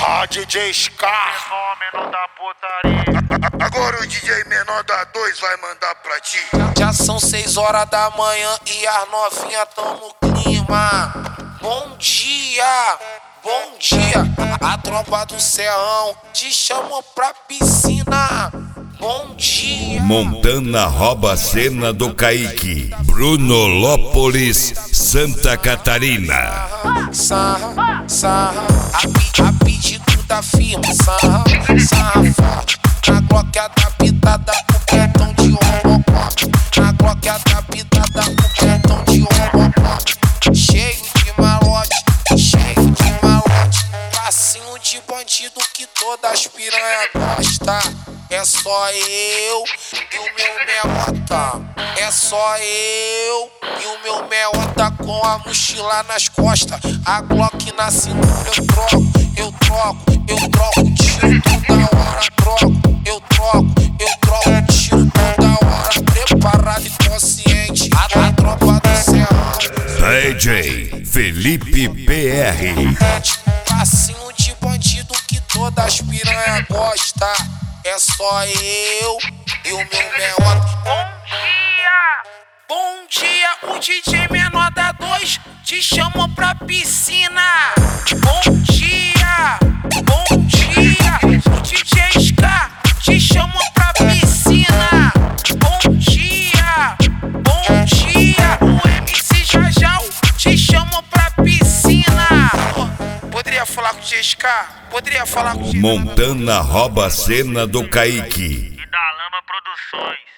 DJ Scar, Fenômeno da putaria. agora o DJ menor da 2 vai mandar pra ti. Já são 6 horas da manhã e as novinhas tão no clima. Bom dia, bom dia. A tropa do Serrão te chamou pra piscina. Bom dia. Montana rouba a cena do Kaique. Brunolópolis, Santa Catarina. Sarra, sarra, a pedido da firma. Sarra, sarra forte. Na Glock adaptada pro cartão de robocó. Na Glock adaptada pro cartão de robocó. Cheio de malote, cheio de malote. Passinho de bandido que todas piranha gosta. É só eu e o meu meota. É só eu e o meu meota com a mochila nas costas. A Glock na cintura eu troco tiro toda hora. Eu troco tiro toda hora. Preparado e consciente. A tropa do Serrão. DJ Felipe PR. Passinho de bandido que todas piranha gosta. É só eu e o meu meota. Bom dia, o DJ menor da 2 te chamou pra piscina. Bom dia, o DJ Scar te chamou pra piscina. Bom dia, o MC Jajal te chamou pra piscina. Poderia falar com o DJ Scar? Poderia falar com o DJ Montana rouba a cena do Kaique. E da Lama Produções.